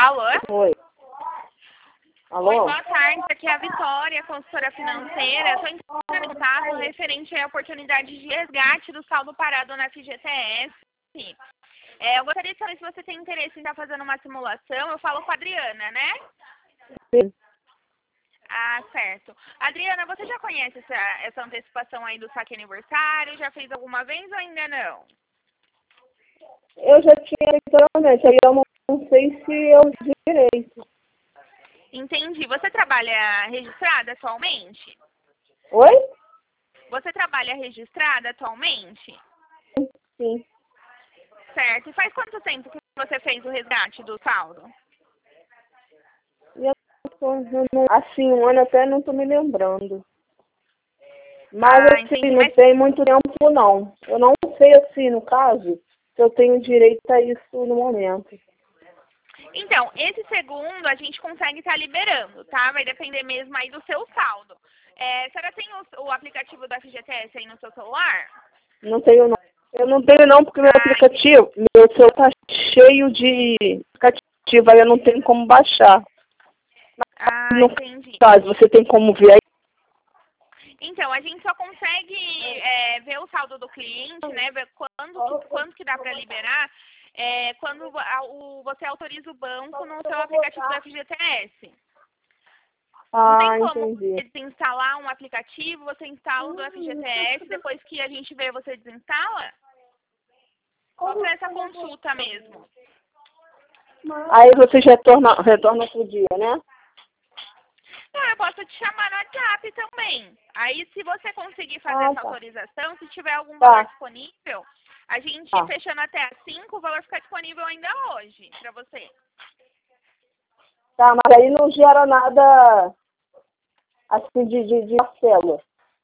Alô? Oi. Oi, Alô? boa tarde. Aqui é a Vitória, consultora financeira. Estou entrando em contato referente à oportunidade de resgate do saldo parado na FGTS. Eu gostaria de saber se você tem interesse em estar fazendo uma simulação. Eu falo com a Adriana, né? Sim. Ah, certo. Adriana, você já conhece essa antecipação aí do saque aniversário? Já fez alguma vez ou ainda não? Eu já tinha literalmente, aí eu não sei se eu direito. Entendi. Você trabalha registrada atualmente? Oi? Você trabalha registrada atualmente? Sim. Certo. E faz quanto tempo que você fez o resgate do saldo? E assim, um ano até não tô me lembrando. Mas assim, Entendi. não Mas, tem muito tempo não. Eu não sei assim, no caso, se eu tenho direito a isso no momento. então, esse segundo a gente consegue estar liberando, tá? Vai depender mesmo aí do seu saldo. A senhora tem o aplicativo da FGTS aí no seu celular? Não tenho não. Eu não tenho não, porque Entendi. meu celular tá cheio de aplicativo, aí eu não tenho como baixar. No Entendi. caso, você tem como ver aí? Então, a gente só consegue ver o saldo do cliente, né? Ver quanto que dá para liberar, quando você autoriza o banco no seu aplicativo do FGTS. Não tem como Entendi. você desinstalar um aplicativo, você instala o do FGTS, depois que a gente vê, você desinstala? Só para essa consulta mesmo. Aí você retorna outro dia, né? Eu posso te chamar no WhatsApp também. Aí, se você conseguir fazer essa Tá. autorização, se tiver algum valor Tá. disponível, a gente Tá. fechando até às 5, o valor fica disponível ainda hoje para você. Tá, mas aí não gera nada assim de parcela.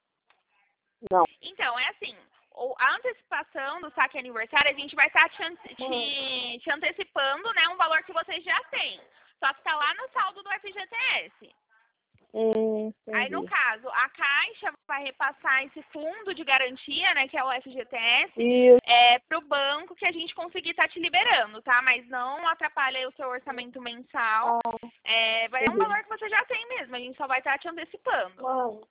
Não. Então, é assim, a antecipação do saque aniversário, a gente vai estar te antecipando, né, um valor que você já tem. Só que está lá no saldo do FGTS. Aí, no Entendi. caso, a Caixa vai repassar esse fundo de garantia, né, que é o FGTS, Isso. para o banco que a gente conseguir estar te liberando, tá? Mas não atrapalha aí o seu orçamento mensal. Vai ser um valor que você já tem mesmo, a gente só vai estar te antecipando.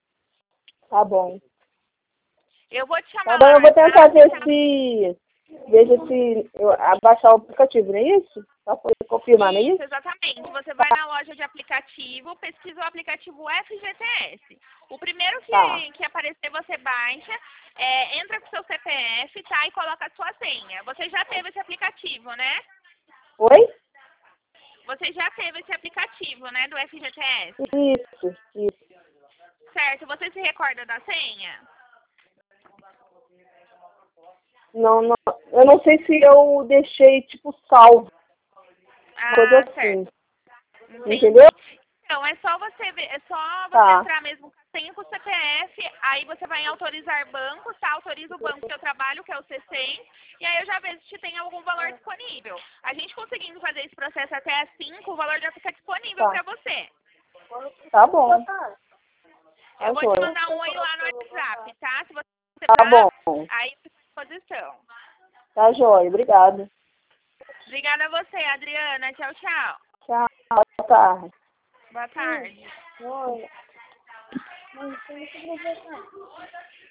Tá bom. Eu vou te chamar Tá bom, lá eu no vou tentar WhatsApp, ver tá? se... Veja se eu abaixar o aplicativo, não é isso? Pra poder confirmar, não é Isso, isso? exatamente. Você vai na loja de aplicativo, pesquisa o aplicativo FGTS. O primeiro Tá. que aparecer, você baixa, entra com seu CPF, tá? E coloca a sua senha. Você já teve esse aplicativo, né? Oi? Você já teve esse aplicativo, né, do FGTS? Isso. Certo. Você se recorda da senha? Não, eu não sei se eu deixei, tipo, salvo. Coisa assim. Certo. Entendi. Entendeu? Então, é só você ver, é só você Tá. entrar mesmo sem o CPF, aí você vai em autorizar bancos, tá? Autoriza o banco que eu trabalho, que é o C100, e aí eu já vejo se tem algum valor disponível. A gente conseguindo fazer esse processo até às 5, o valor já fica disponível Tá. para você. Tá bom. Eu Tá vou te joia. mandar um oi lá no WhatsApp, tá? Se você Tá precisar, bom. aí fica à disposição. Tá joia. Obrigada. Obrigada a você, Adriana. Tchau, tchau. Tchau. Boa tarde. Boa tarde. Oi.